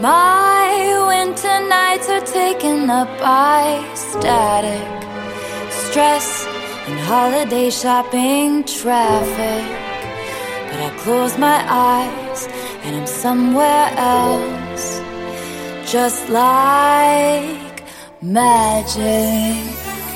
My winter nights are taken up by static, stress, and holiday shopping traffic. But I close my eyes and I'm somewhere else, just like magic.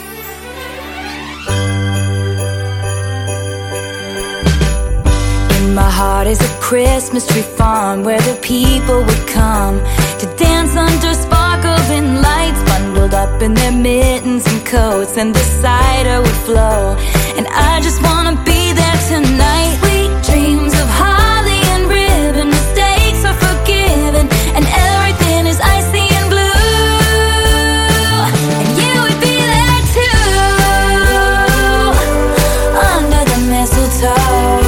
My heart is a Christmas tree farm where the people would come to dance under sparkling lights, bundled up in their mittens and coats, and the cider would flow. And I just wanna be there tonight. Sweet dreams of holly and ribbon, mistakes are forgiven, and everything is icy and blue. And you would be there too, under the mistletoe,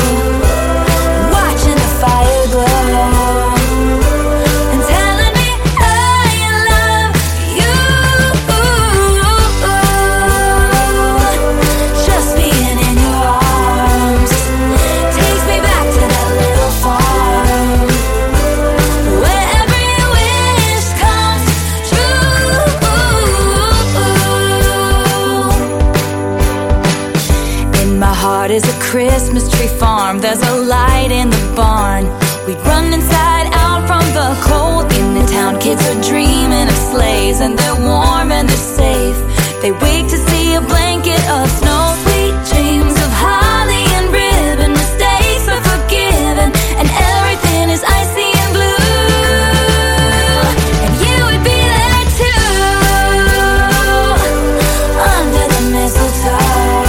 is a Christmas tree farm. There's a light in the barn. We run inside out from the cold. In the town, kids are dreaming of sleighs, and they're warm and they're safe. They wake to see a blanket of snow. Sweet dreams of holly and ribbon, mistakes are forgiven, and everything is icy and blue. And you would be there too, under the mistletoe,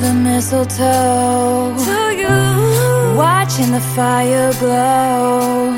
mistletoe, to you, watching the fire glow.